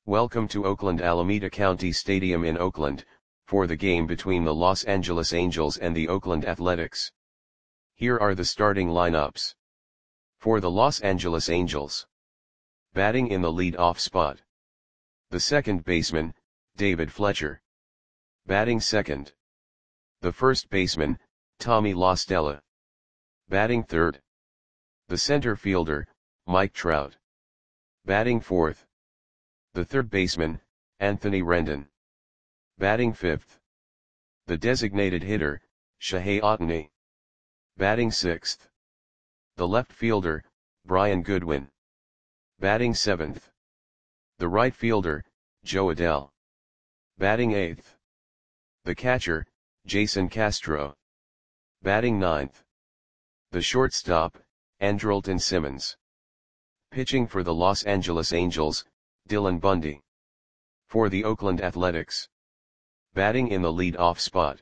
Welcome to Oakland Alameda County Stadium in Oakland, for the game between the Los Angeles Angels and the Oakland Athletics. Here are the starting lineups. For the Los Angeles Angels. Batting in the lead-off spot. The second baseman, David Fletcher. Batting second. The first baseman, Tommy La Stella. Batting third. The center fielder, Mike Trout. Batting fourth. The third baseman, Anthony Rendon. Batting fifth. The designated hitter, Shohei Ohtani. Batting sixth. The left fielder, Brian Goodwin. Batting seventh. The right fielder, Jo Adell. Batting eighth. The catcher, Jason Castro. Batting ninth. The shortstop, Andrelton Simmons. Pitching for the Los Angeles Angels, Dylan Bundy. For the Oakland Athletics. Batting in the lead-off spot.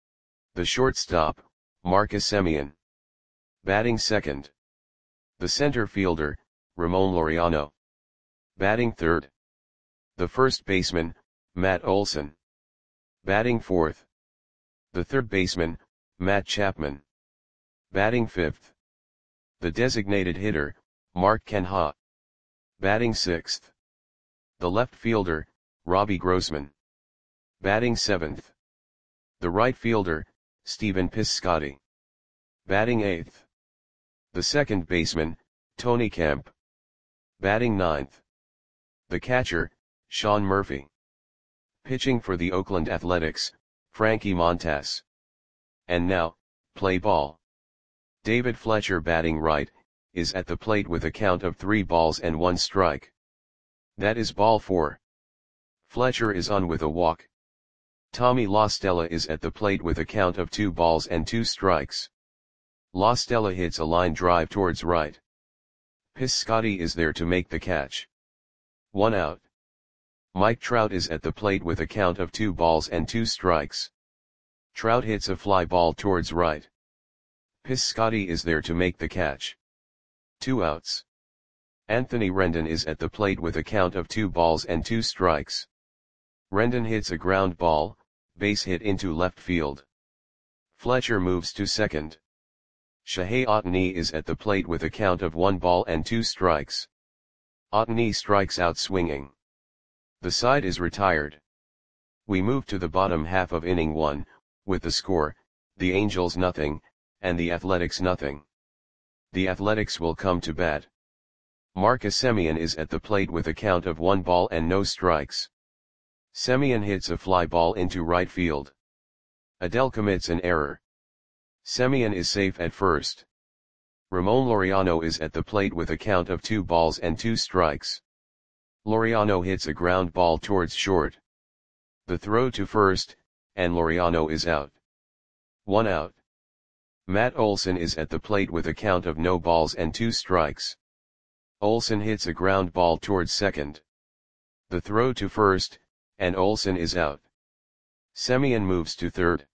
The shortstop, Marcus Semien. Batting second. The center fielder, Ramon Laureano. Batting third. The first baseman, Matt Olson. Batting fourth. The third baseman, Matt Chapman. Batting fifth. The designated hitter, Mark Canha. Batting sixth. The left fielder, Robbie Grossman. Batting seventh. The right fielder, Stephen Piscotty. Batting eighth. The second baseman, Tony Kemp. Batting ninth. The catcher, Sean Murphy. Pitching for the Oakland Athletics, Frankie Montas. And now, play ball. David Fletcher batting right, is at the plate with a count of 3 balls and 1 strike. That is ball 4. Fletcher is on with a walk. Tommy La Stella is at the plate with a count of 2 balls and 2 strikes. La Stella hits a line drive towards right. Piscotty is there to make the catch. 1 out. Mike Trout is at the plate with a count of 2 balls and 2 strikes. Trout hits a fly ball towards right. Piscotty is there to make the catch. 2 outs. Anthony Rendon is at the plate with a count of 2 balls and 2 strikes. Rendon hits a ground ball, base hit into left field. Fletcher moves to second. Shohei Ohtani is at the plate with a count of 1 ball and 2 strikes. Ohtani strikes out swinging. The side is retired. We move to the bottom half of inning 1, with the score, the Angels nothing, and the Athletics nothing. The Athletics will come to bat. Marcus Semien is at the plate with a count of 1 ball and no strikes. Semien hits a fly ball into right field. Adell commits an error. Semien is safe at first. Ramon Laureano is at the plate with a count of 2 balls and 2 strikes. Laureano hits a ground ball towards short. The throw to first, and Laureano is out. 1 out. Matt Olson is at the plate with a count of no balls and 2 strikes. Olson hits a ground ball towards second. The throw to first, and Olson is out. Semien moves to third.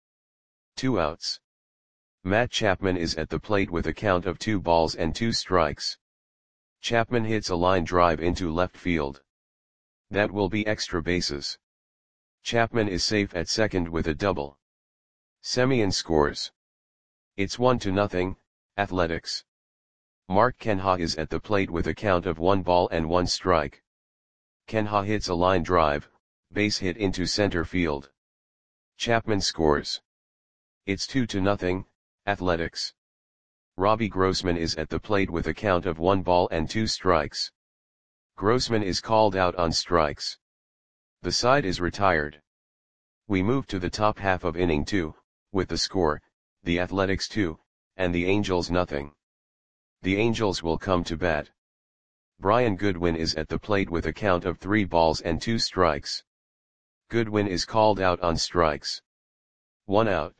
2 outs. Matt Chapman is at the plate with a count of 2 balls and 2 strikes. Chapman hits a line drive into left field. That will be extra bases. Chapman is safe at second with a double. Semien scores. It's 1-0, Athletics. Mark Canha is at the plate with a count of 1 ball and 1 strike. Canha hits a line drive, base hit into center field. Chapman scores. It's 2-0, Athletics. Robbie Grossman is at the plate with a count of 1 ball and 2 strikes. Grossman is called out on strikes. The side is retired. We move to the top half of inning 2, with the score, the Athletics 2, and the Angels nothing. The Angels will come to bat. Brian Goodwin is at the plate with a count of 3 balls and 2 strikes. Goodwin is called out on strikes. 1 out.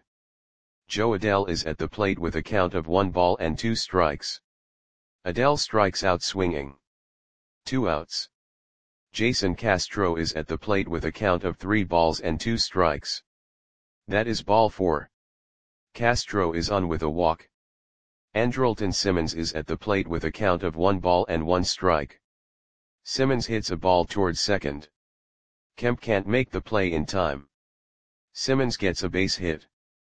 Jo Adell is at the plate with a count of 1 ball and 2 strikes. Adell strikes out swinging. 2 outs. Jason Castro is at the plate with a count of 3 balls and 2 strikes. That is ball 4. Castro is on with a walk. Andrelton Simmons is at the plate with a count of 1 ball and 1 strike. Simmons hits a ball towards second. Kemp can't make the play in time. Simmons gets a base hit.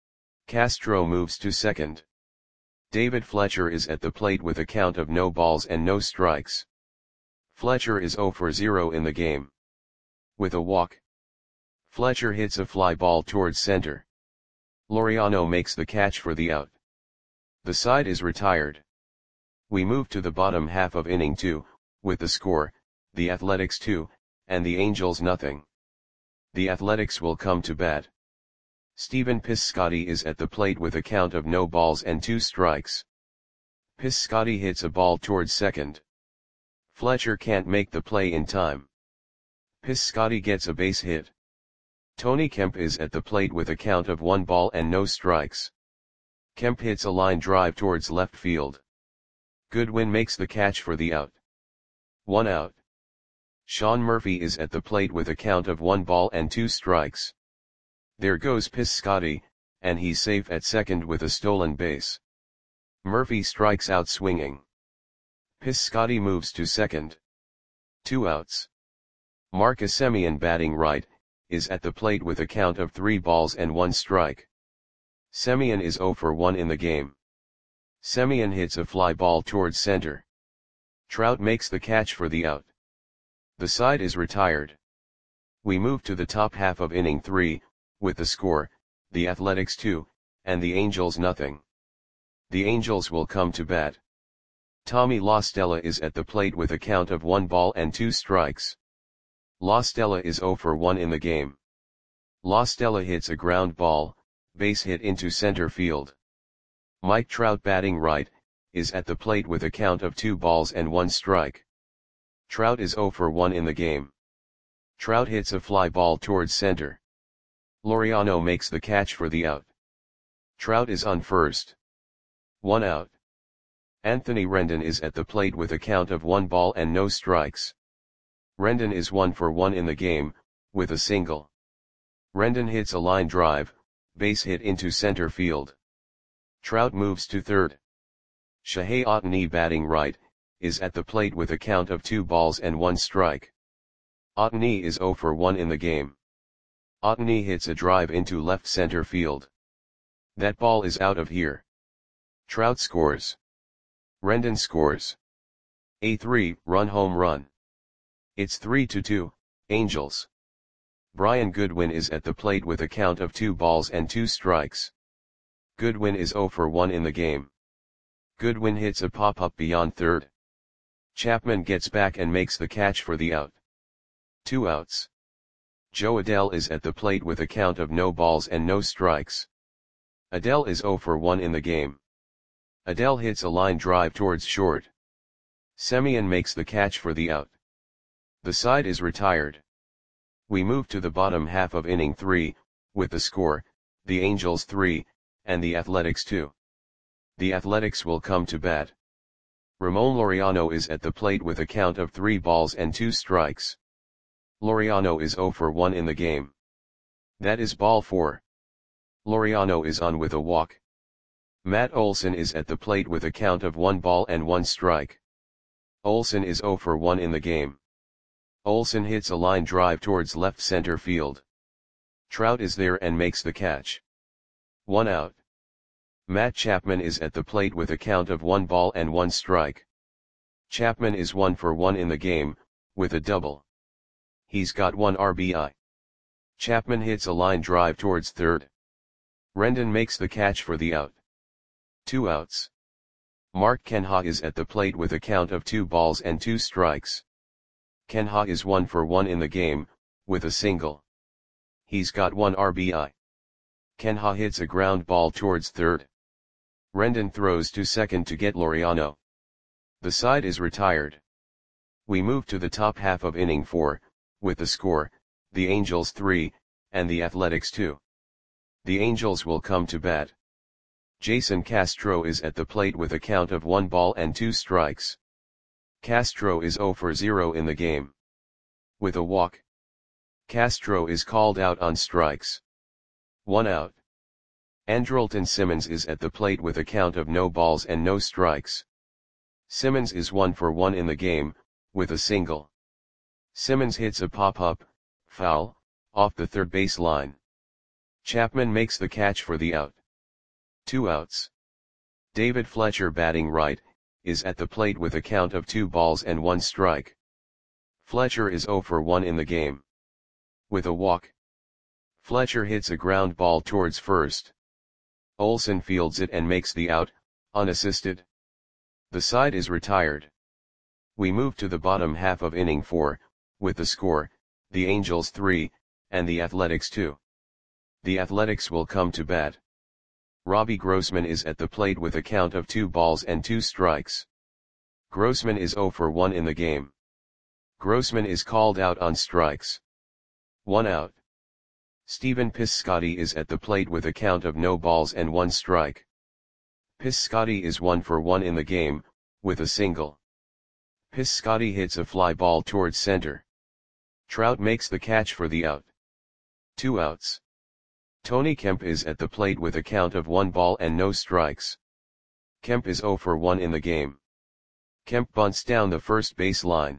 Castro moves to second. David Fletcher is at the plate with a count of no balls and no strikes. Fletcher is 0 for 0 in the game. With a walk, Fletcher hits a fly ball towards center. Laureano makes the catch for the out. The side is retired. We move to the bottom half of inning 2, with the score, the Athletics 2, and the Angels nothing. The Athletics will come to bat. Stephen Piscotty is at the plate with a count of no balls and 2 strikes. Piscotty hits a ball towards second. Fletcher can't make the play in time. Piscotty gets a base hit. Tony Kemp is at the plate with a count of 1 ball and no strikes. Kemp hits a line drive towards left field. Goodwin makes the catch for the out. 1 out. Sean Murphy is at the plate with a count of 1 ball and 2 strikes. There goes Piscotty, and he's safe at second with a stolen base. Murphy strikes out swinging. Piscotty moves to second. 2 outs. Marcus Semien, batting right, is at the plate with a count of 3 balls and 1 strike. Semien is 0 for 1 in the game. Semien hits a fly ball towards center. Trout makes the catch for the out. The side is retired. We move to the top half of inning 3, with the score, the Athletics 2, and the Angels nothing. The Angels will come to bat. Tommy La Stella is at the plate with a count of 1 ball and 2 strikes. La Stella is 0 for 1 in the game. La Stella hits a ground ball, base hit into center field. Mike Trout, batting right, is at the plate with a count of 2 balls and 1 strike. Trout is 0 for 1 in the game. Trout hits a fly ball towards center. Laureano makes the catch for the out. Trout is on first. 1 out. Anthony Rendon is at the plate with a count of 1 ball and no strikes. Rendon is 1 for 1 in the game, with a single. Rendon hits a line drive, base hit into center field. Trout moves to third. Shohei Ohtani, batting right, is at the plate with a count of 2 balls and 1 strike. Ohtani is 0 for 1 in the game. Ohtani hits a drive into left center field. That ball is out of here. Trout scores. Rendon scores. A 3-run home run. It's 3-2, Angels. Brian Goodwin is at the plate with a count of 2 balls and 2 strikes. Goodwin is 0 for 1 in the game. Goodwin hits a pop-up beyond third. Chapman gets back and makes the catch for the out. 2 outs. Joe Adell is at the plate with a count of no balls and no strikes. Adell is 0 for 1 in the game. Adell hits a line drive towards short. Semien makes the catch for the out. The side is retired. We move to the bottom half of inning 3, with the score, the Angels 3, and the Athletics 2. The Athletics will come to bat. Ramon Laureano is at the plate with a count of 3 balls and 2 strikes. Laureano is 0 for 1 in the game. That is ball 4. Laureano is on with a walk. Matt Olson is at the plate with a count of 1 ball and 1 strike. Olson is 0 for 1 in the game. Olson hits a line drive towards left center field. Trout is there and makes the catch. 1 out. Matt Chapman is at the plate with a count of 1 ball and 1 strike. Chapman is 1 for 1 in the game, with a double. He's got 1 RBI. Chapman hits a line drive towards third. Rendon makes the catch for the out. 2 outs. Mark Canha is at the plate with a count of 2 balls and 2 strikes. Canha is 1 for 1 in the game, with a single. He's got 1 RBI. Canha hits a ground ball towards third. Rendon throws to second to get Laureano. The side is retired. We move to the top half of inning 4, with the score, the Angels 3, and the Athletics 2. The Angels will come to bat. Jason Castro is at the plate with a count of 1 ball and 2 strikes. Castro is 0 for 0 in the game. With a walk, Castro is called out on strikes. 1 out. Andrelton Simmons is at the plate with a count of no balls and no strikes. Simmons is 1 for 1 in the game, with a single. Simmons hits a pop-up, foul, off the third base line. Chapman makes the catch for the out. 2 outs. David Fletcher, batting right, is at the plate with a count of 2 balls and 1 strike. Fletcher is 0 for 1 in the game. With a walk, Fletcher hits a ground ball towards first. Olson fields it and makes the out, unassisted. The side is retired. We move to the bottom half of inning 4, with the score, the Angels 3, and the Athletics 2. The Athletics will come to bat. Robbie Grossman is at the plate with a count of 2 balls and 2 strikes. Grossman is 0 for 1 in the game. Grossman is called out on strikes. 1 out. Stephen Piscotty is at the plate with a count of no balls and 1 strike. Piscotty is 1 for 1 in the game, with a single. Piscotty hits a fly ball towards center. Trout makes the catch for the out. 2 outs. Tony Kemp is at the plate with a count of 1 ball and no strikes. Kemp is 0 for 1 in the game. Kemp bunts down the first base line.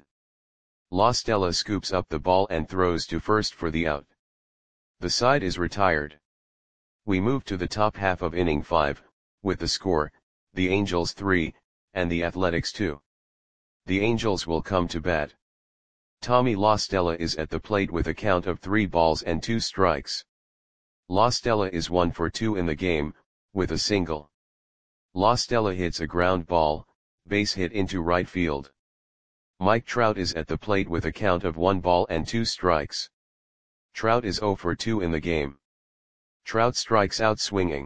La Stella scoops up the ball and throws to first for the out. The side is retired. We move to the top half of inning 5, with the score, the Angels 3, and the Athletics 2. The Angels will come to bat. Tommy La Stella is at the plate with a count of 3 balls and 2 strikes. La Stella is 1 for 2 in the game, with a single. La Stella hits a ground ball, base hit into right field. Mike Trout is at the plate with a count of 1 ball and 2 strikes. Trout is 0 for 2 in the game. Trout strikes out swinging.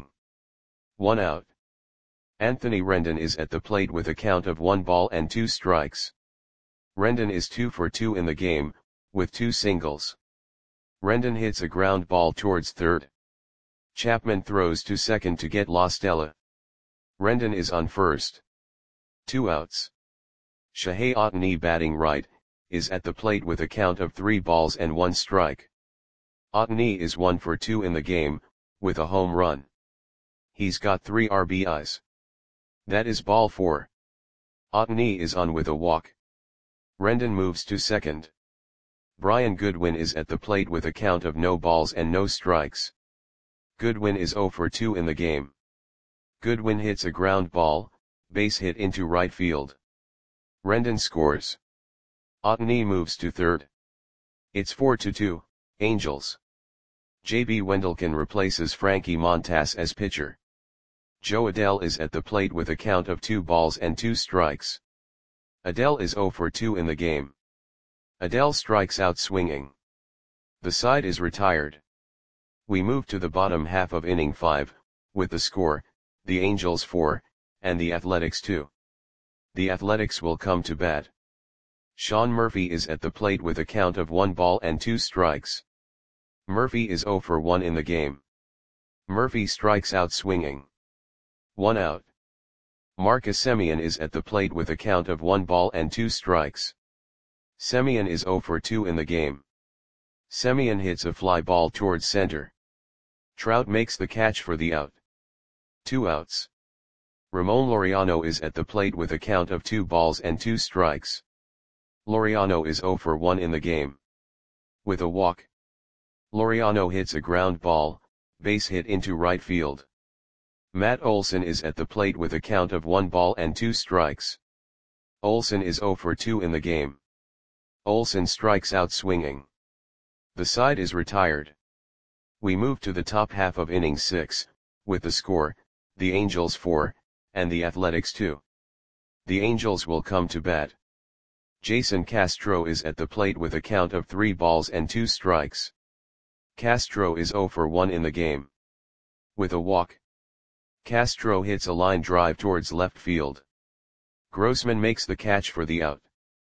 1 out. Anthony Rendon is at the plate with a count of 1 ball and 2 strikes. Rendon is 2 for 2 in the game, with 2 singles. Rendon hits a ground ball towards third. Chapman throws to second to get La Stella. Rendon is on first. 2 outs. Shohei Ohtani, batting right, is at the plate with a count of 3 balls and 1 strike. Ohtani is 1 for 2 in the game, with a home run. He's got 3 RBIs. That is ball 4. Ohtani is on with a walk. Rendon moves to second. Brian Goodwin is at the plate with a count of no balls and no strikes. Goodwin is 0 for 2 in the game. Goodwin hits a ground ball, base hit into right field. Rendon scores. Ohtani moves to third. It's 4-2, Angels. J.B. Wendelken replaces Frankie Montas as pitcher. Joe Adell is at the plate with a count of 2 balls and 2 strikes. Adell is 0 for 2 in the game. Adell strikes out swinging. The side is retired. We move to the bottom half of inning 5, with the score, the Angels 4, and the Athletics 2. The Athletics will come to bat. Sean Murphy is at the plate with a count of 1 ball and 2 strikes. Murphy is 0 for 1 in the game. Murphy strikes out swinging. 1 out. Marcus Semien is at the plate with a count of 1 ball and 2 strikes. Semien is 0 for 2 in the game. Semien hits a fly ball towards center. Trout makes the catch for the out. 2 outs. Ramon Laureano is at the plate with a count of 2 balls and 2 strikes. Laureano is 0 for 1 in the game. With a walk, Laureano hits a ground ball, base hit into right field. Matt Olson is at the plate with a count of 1 ball and 2 strikes. Olson is 0 for 2 in the game. Olson strikes out swinging. The side is retired. We move to the top half of inning 6, with the score, the Angels 4, and the Athletics 2. The Angels will come to bat. Jason Castro is at the plate with a count of 3 balls and 2 strikes. Castro is 0 for 1 in the game. With a walk, Castro hits a line drive towards left field. Grossman makes the catch for the out.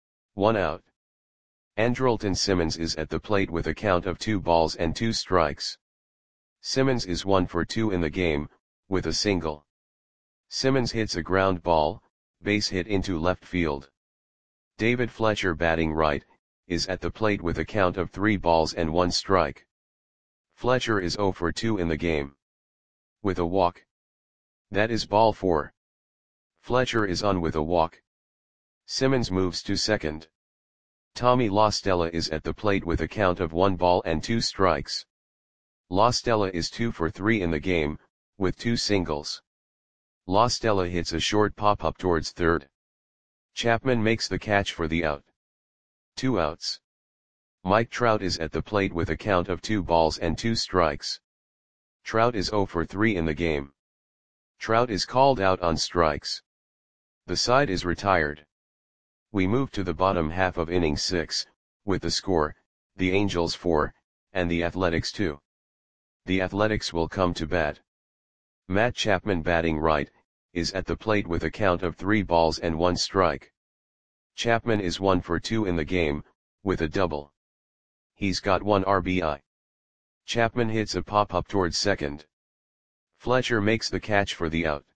1 out. Andrelton Simmons is at the plate with a count of 2 balls and 2 strikes. Simmons is 1 for 2 in the game, with a single. Simmons hits a ground ball, base hit into left field. David Fletcher, batting right, is at the plate with a count of 3 balls and 1 strike. Fletcher is 0 for 2 in the game. With a walk. That is ball 4. Fletcher is on with a walk. Simmons moves to second. Tommy La Stella is at the plate with a count of 1 ball and 2 strikes. La Stella is 2 for 3 in the game, with 2 singles. La Stella hits a short pop-up towards third. Chapman makes the catch for the out. 2 outs. Mike Trout is at the plate with a count of 2 balls and 2 strikes. Trout is 0 for 3 in the game. Trout is called out on strikes. The side is retired. We move to the bottom half of inning 6, with the score, the Angels 4, and the Athletics 2. The Athletics will come to bat. Matt Chapman, batting right, is at the plate with a count of 3 balls and 1 strike. Chapman is 1 for 2 in the game, with a double. He's got 1 RBI. Chapman hits a pop-up towards second. Fletcher makes the catch for the out.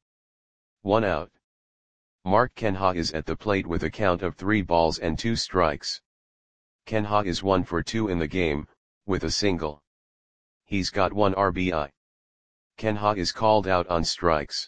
1 out. Mark Canha is at the plate with a count of 3 balls and 2 strikes. Canha is 1 for 2 in the game, with a single. He's got 1 RBI. Canha is called out on strikes.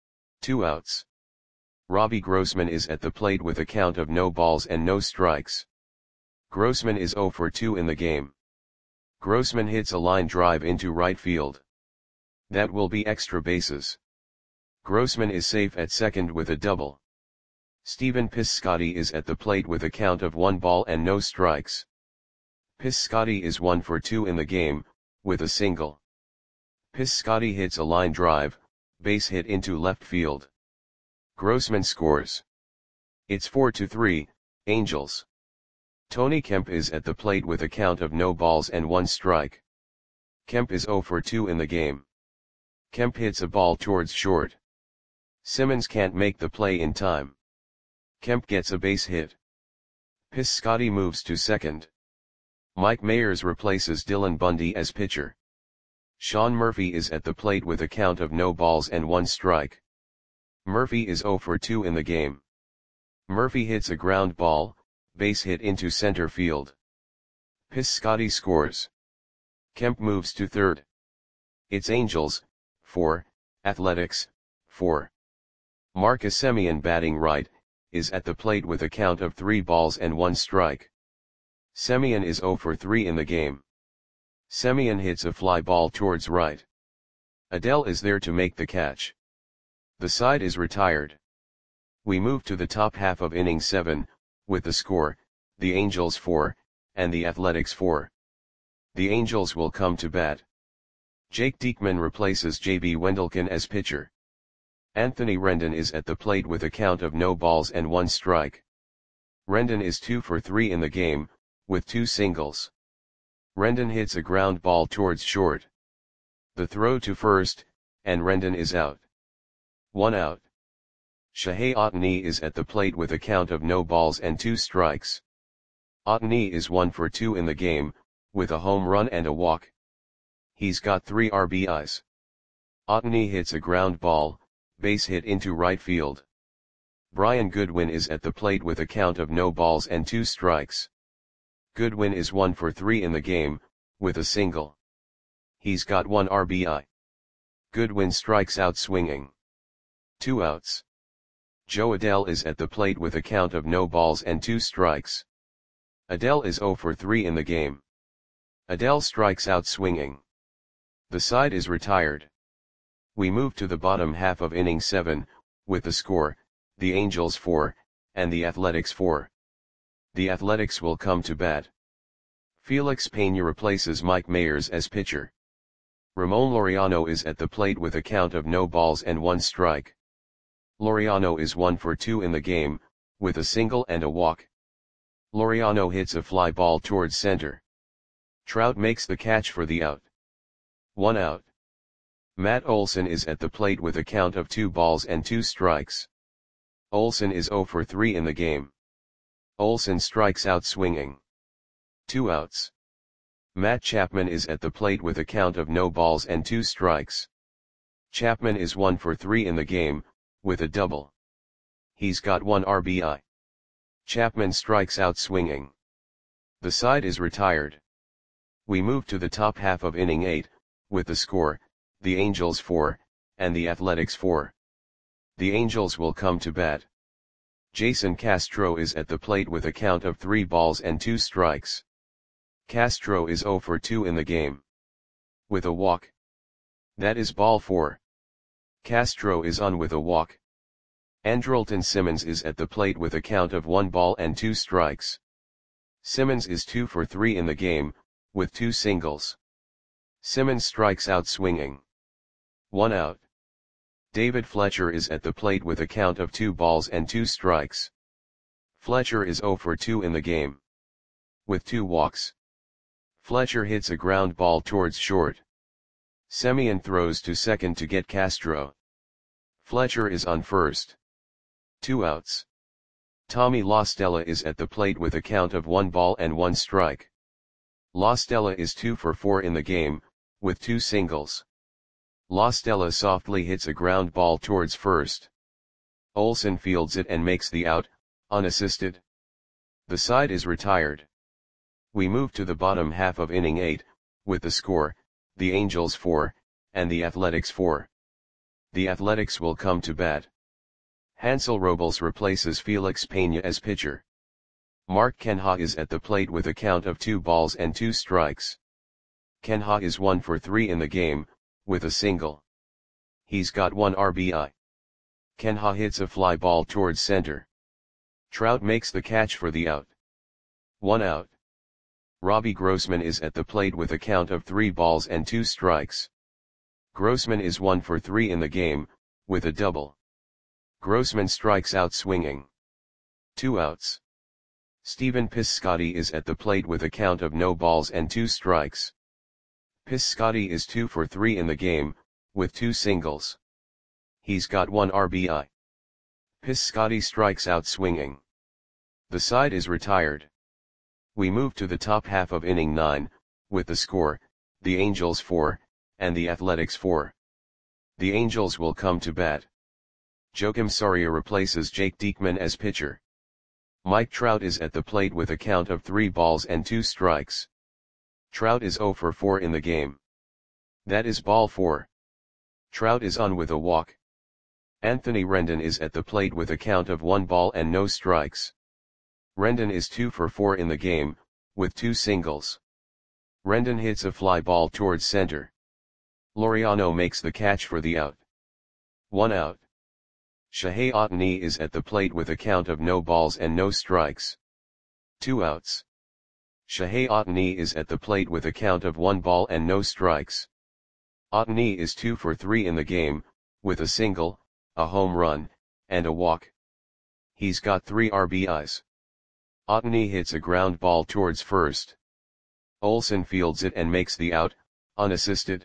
2 outs. Robbie Grossman is at the plate with a count of no balls and no strikes. Grossman is 0 for 2 in the game. Grossman hits a line drive into right field. That will be extra bases. Grossman is safe at second with a double. Stephen Piscotty is at the plate with a count of 1 ball and no strikes. Piscotty is 1 for 2 in the game, with a single. Piscotty hits a line drive, base hit into left field. Grossman scores. It's 4-3, Angels. Tony Kemp is at the plate with a count of no balls and 1 strike. Kemp is 0 for 2 in the game. Kemp hits a ball towards short. Simmons can't make the play in time. Kemp gets a base hit. Piscotty moves to second. Mike Mayers replaces Dylan Bundy as pitcher. Sean Murphy is at the plate with a count of no balls and 1 strike. Murphy is 0 for 2 in the game. Murphy hits a ground ball, base hit into center field. Piscotty scores. Kemp moves to third. It's Angels, 4, Athletics, 4. Marcus Semien, batting right, is at the plate with a count of 3 balls and 1 strike. Semien is 0 for 3 in the game. Semien hits a fly ball towards right. Adell is there to make the catch. The side is retired. We move to the top half of inning 7, with the score, the Angels 4, and the Athletics 4. The Angels will come to bat. Jake Diekman replaces J.B. Wendelken as pitcher. Anthony Rendon is at the plate with a count of no balls and 1 strike. Rendon is 2 for 3 in the game, with 2 singles. Rendon hits a ground ball towards short. The throw to first, and Rendon is out. 1 out. Shohei Ohtani is at the plate with a count of no balls and 2 strikes. Ohtani is 1 for 2 in the game, with a home run and a walk. He's got 3 RBIs. Ohtani hits a ground ball, base hit into right field. Brian Goodwin is at the plate with a count of no balls and 2 strikes. Goodwin is 1 for 3 in the game, with a single. He's got 1 RBI. Goodwin strikes out swinging. 2 outs. Joe Adell is at the plate with a count of no balls and 2 strikes. Adell is 0 for 3 in the game. Adell strikes out swinging. The side is retired. We move to the bottom half of inning 7, with the score, the Angels 4, and the Athletics 4. The Athletics will come to bat. Felix Pena replaces Mike Mayers as pitcher. Ramon Laureano is at the plate with a count of no balls and 1 strike. Laureano is 1 for 2 in the game, with a single and a walk. Laureano hits a fly ball towards center. Trout makes the catch for the out. 1 out. Matt Olson is at the plate with a count of 2 balls and 2 strikes. Olson is 0 for 3 in the game. Olson strikes out swinging. 2 outs. Matt Chapman is at the plate with a count of no balls and 2 strikes. Chapman is 1 for 3 in the game, with a double. He's got 1 RBI. Chapman strikes out swinging. The side is retired. We move to the top half of inning 8, with the score, the Angels 4, and the Athletics 4. The Angels will come to bat. Jason Castro is at the plate with a count of 3 balls and 2 strikes. Castro is 0 for 2 in the game. With a walk. That is ball 4. Castro is on with a walk. Andrelton Simmons is at the plate with a count of 1 ball and 2 strikes. Simmons is 2 for 3 in the game, with 2 singles. Simmons strikes out swinging. 1 out. David Fletcher is at the plate with a count of 2 balls and 2 strikes. Fletcher is 0 for 2 in the game. With 2 walks. Fletcher hits a ground ball towards short. Semien throws to second to get Castro. Fletcher is on first. 2 outs. Tommy La Stella is at the plate with a count of 1 ball and 1 strike. La Stella is 2 for 4 in the game, with 2 singles. La Stella softly hits a ground ball towards first. Olsen fields it and makes the out, unassisted. The side is retired. We move to the bottom half of inning 8, with the score, the Angels 4, and the Athletics 4. The Athletics will come to bat. Hansel Robles replaces Felix Peña as pitcher. Mark Canha is at the plate with a count of 2 balls and 2 strikes. Canha is 1 for 3 in the game, with a single. He's got 1 RBI. Canha hits a fly ball towards center. Trout makes the catch for the out. 1 out. Robbie Grossman is at the plate with a count of 3 balls and 2 strikes. Grossman is 1 for 3 in the game, with a double. Grossman strikes out swinging. 2 outs. Stephen Piscotty is at the plate with a count of no balls and 2 strikes. Piscotty is 2 for 3 in the game, with 2 singles. He's got 1 RBI. Piscotty strikes out swinging. The side is retired. We move to the top half of inning 9, with the score, the Angels 4, and the Athletics 4. The Angels will come to bat. Joakim Soria replaces Jake Diekman as pitcher. Mike Trout is at the plate with a count of 3 balls and 2 strikes. Trout is 0 for 4 in the game. That is ball 4. Trout is on with a walk. Anthony Rendon is at the plate with a count of 1 ball and no strikes. Rendon is 2 for 4 in the game, with 2 singles. Rendon hits a fly ball towards center. Laureano makes the catch for the out. 1 out. Shohei Ohtani is at the plate with a count of no balls and no strikes. 2 outs. Shohei Ohtani is at the plate with a count of 1 ball and no strikes. Ohtani is 2 for 3 in the game, with a single, a home run, and a walk. He's got 3 RBIs. Ohtani hits a ground ball towards first. Olsen fields it and makes the out, unassisted.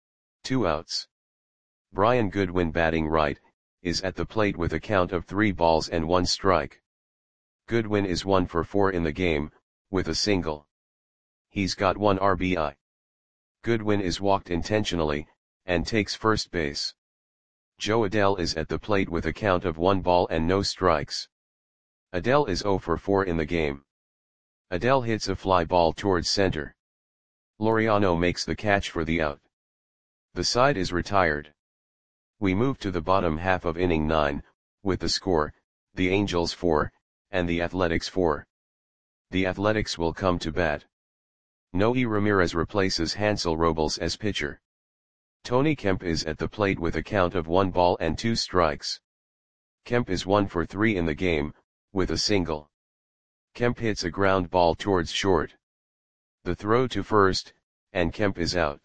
2 outs. Brian Goodwin batting right, is at the plate with a count of 3 balls and 1 strike. Goodwin is 1 for 4 in the game, with a single. He's got 1 RBI. Goodwin is walked intentionally, and takes first base. Joe Adell is at the plate with a count of 1 ball and no strikes. Adell is 0 for 4 in the game. Adell hits a fly ball towards center. Laureano makes the catch for the out. The side is retired. We move to the bottom half of inning 9, with the score, the Angels 4, and the Athletics 4. The Athletics will come to bat. Noe Ramirez replaces Hansel Robles as pitcher. Tony Kemp is at the plate with a count of 1 ball and 2 strikes. Kemp is 1 for 3 in the game, with a single. Kemp hits a ground ball towards short. The throw to first, and Kemp is out.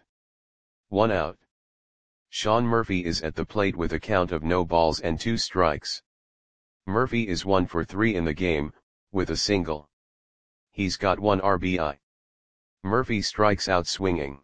1 out. Sean Murphy is at the plate with a count of no balls and 2 strikes. Murphy is 1 for 3 in the game, with a single. He's got 1 RBI. Murphy strikes out swinging.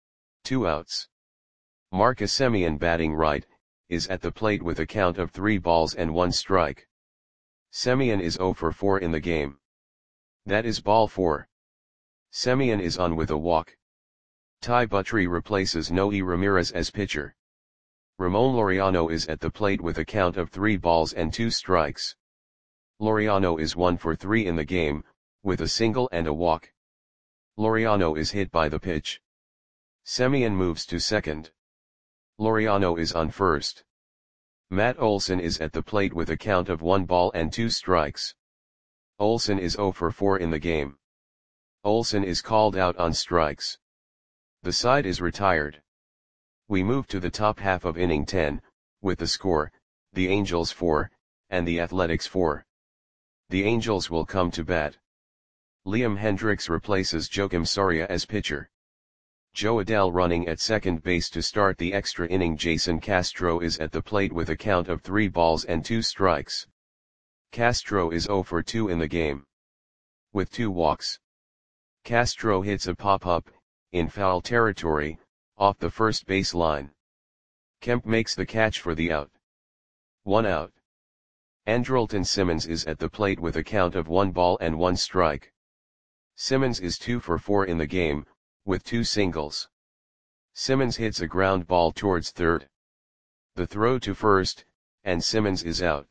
2 outs. Marcus Semien batting right, is at the plate with a count of 3 balls and 1 strike. Semien is 0 for 4 in the game. That is ball 4. Semien is on with a walk. Ty Buttrey replaces Noe Ramirez as pitcher. Ramon Laureano is at the plate with a count of 3 balls and 2 strikes. Laureano is 1 for 3 in the game, with a single and a walk. Laureano is hit by the pitch. Semien moves to second. Laureano is on first. Matt Olson is at the plate with a count of 1 ball and 2 strikes. Olson is 0 for 4 in the game. Olson is called out on strikes. The side is retired. We move to the top half of inning 10, with the score, the Angels 4, and the Athletics 4. The Angels will come to bat. Liam Hendriks replaces Joakim Soria as pitcher. Joe Adell running at second base to start the extra inning. Jason Castro is at the plate with a count of 3 balls and 2 strikes. Castro is 0 for 2 in the game. With 2 walks. Castro hits a pop-up, in foul territory, off the first base line. Kemp makes the catch for the out. 1 out. Andrelton Simmons is at the plate with a count of 1 ball and 1 strike. Simmons is 2 for 4 in the game, with 2 singles. Simmons hits a ground ball towards third. The throw to first, and Simmons is out.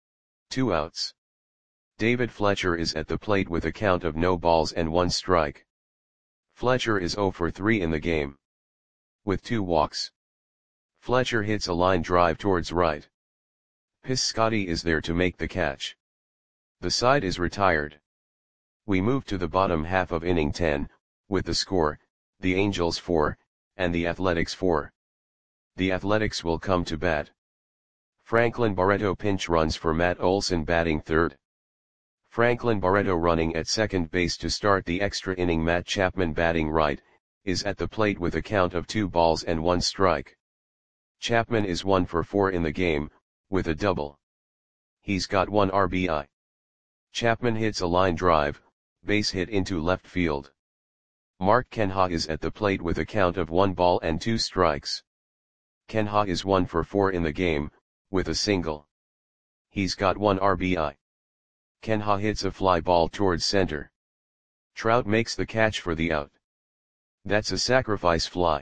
2 outs. David Fletcher is at the plate with a count of no balls and 1 strike. Fletcher is 0 for 3 in the game. With 2 walks. Fletcher hits a line drive towards right. Piscotty is there to make the catch. The side is retired. We move to the bottom half of inning 10, with the score, the Angels 4, and the Athletics 4. The Athletics will come to bat. Franklin Barreto pinch runs for Matt Olson batting third. Franklin Barreto running at second base to start the extra inning. Matt Chapman batting right, is at the plate with a count of 2 balls and 1 strike. Chapman is 1 for 4 in the game, with a double. He's got 1 RBI. Chapman hits a line drive, base hit into left field. Mark Kenha is at the plate with a count of 1 ball and 2 strikes. Kenha is 1 for 4 in the game, with a single. He's got 1 RBI. Kenha hits a fly ball towards center. Trout makes the catch for the out. That's a sacrifice fly.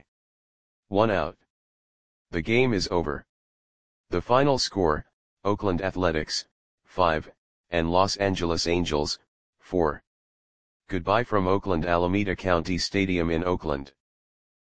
1 out. The game is over. The final score, Oakland Athletics, 5, and Los Angeles Angels, 4. Goodbye from Oakland Alameda County Stadium in Oakland.